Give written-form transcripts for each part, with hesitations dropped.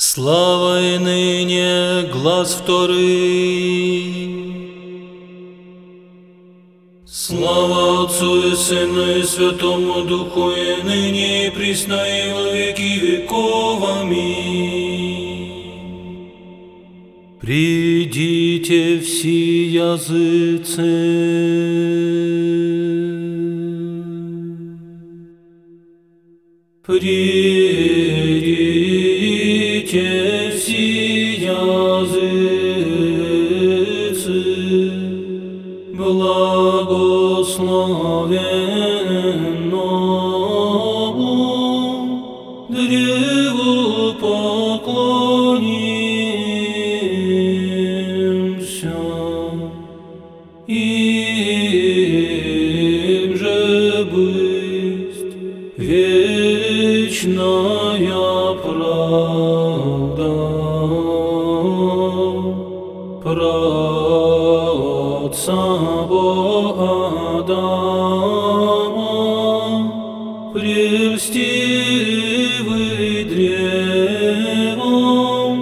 Слава и ныне глас вторый. Слава Отцу и Сыну и Святому Духу, и ныне и присно и во веки веков. Аминь. Придите все языцы, придите все языцы, благословенному древу поклонимся, им же бысть вечная правда, праотца Адама, прельстивый древом,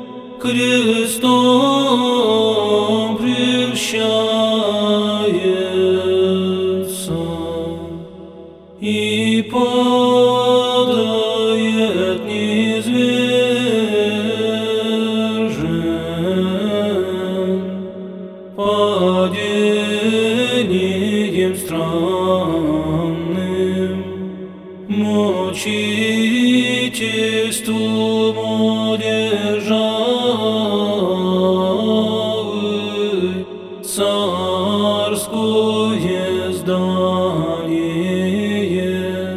крестом прельщается и падает низвержен падением странным, мучительством одержавы царское здание,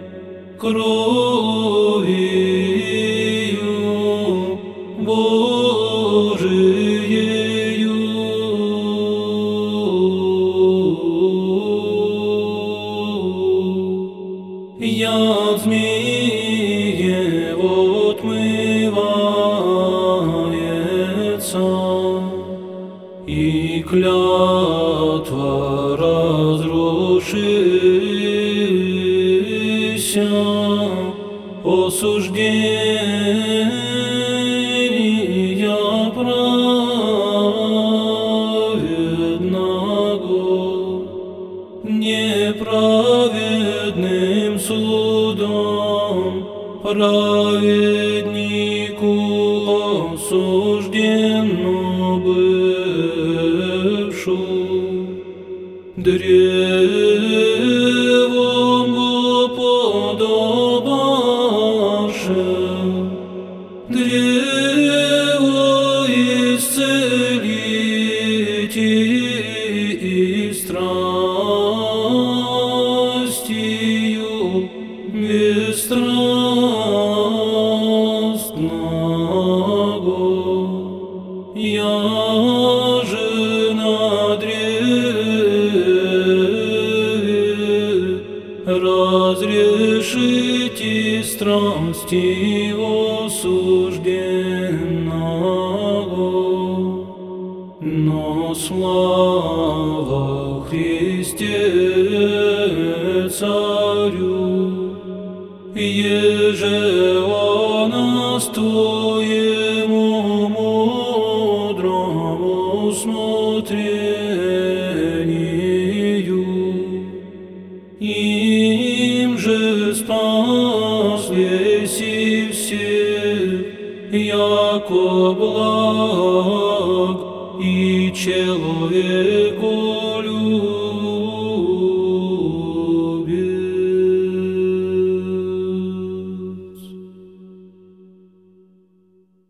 кровью Божиею. Яд змеев отмывается, и клятва разрушися, осуждения праведного неправедным судом праведнику осужденно бывшу, древом подобаше, древо исцелить и страстью бесстрастного. Я же на древе разрешите страсти осужденного, но слава Христе Царю, еже он твоему мудрому смотрению, им же спас весь и всех, яко благ и человек.